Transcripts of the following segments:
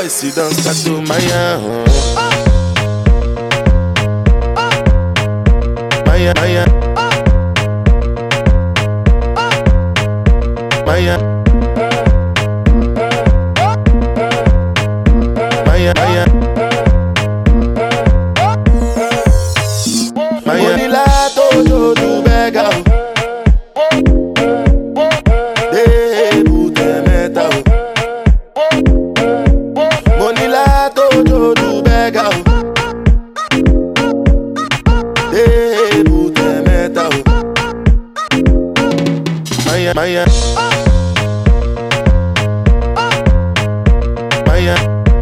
boys, you don't start to Maya. Maya, Maya. Maya. Maya, Maya. Monila todo tu bega. Debute meta. Monila todo tu bega. Debute meta. Maya, Maya. Maya.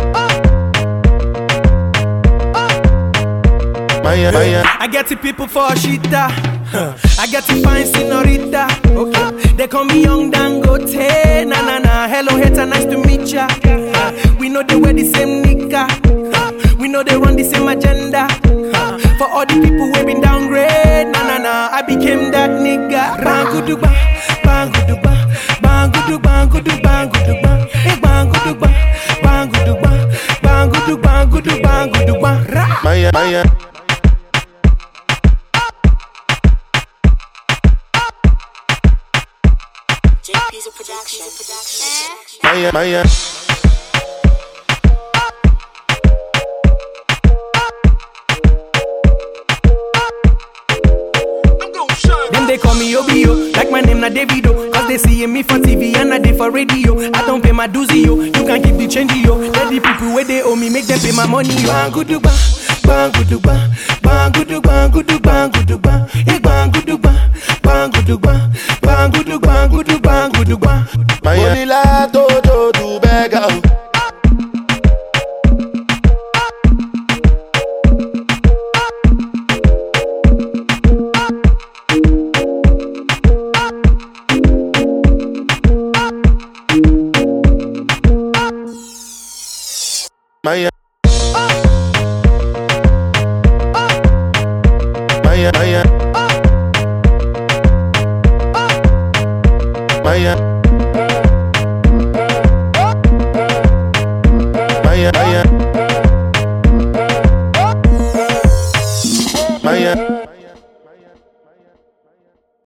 Maya, Maya. I get the people for Shita. I get to find senorita. Okay. They call me Young Dangote. Na na na. Hello hater, nice to meet ya. We know they wear the same nika. We know they run the same agenda. For all the people who been downgrade. Na na na. I became that nigga. Banguduba, banguduba, bangudu, bangudu, banguduba. Banguduba, banguduba, bangudu, bangudu, banguduba. Maya, Maya. JP's a production. Maya, Maya. Then they call me Obio, like my name na Davido. Cause they see me for TV and I dey for radio. I don't pay my dues, yo. You can keep the change, yo. Let the people where they owe me, make them pay my money, yo. Banguduba, banguduba, bangudu, bangudu, banguduba. Banguduba, banguduba, bangudu, bangudu, banguduba. Monila todo tu bega. Maya. Maya, Maya. Maya.